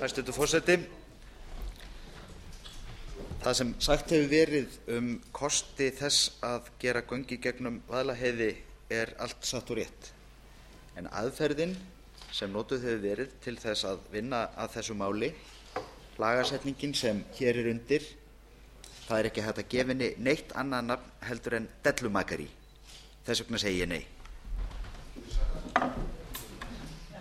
Hæstvirtur forseti. Það sem sagt hefur verið kosti þess að gera göng í gegnum Vaðlaheiði allt satt og rétt. En aðferðin sem notuð hefur verið til þess að vinna að þessu máli, lagasetningin sem hér undir, það ekki hægt að gefa henni neitt annað nafn heldur en dellumakarí. Þess vegna segi ég nei.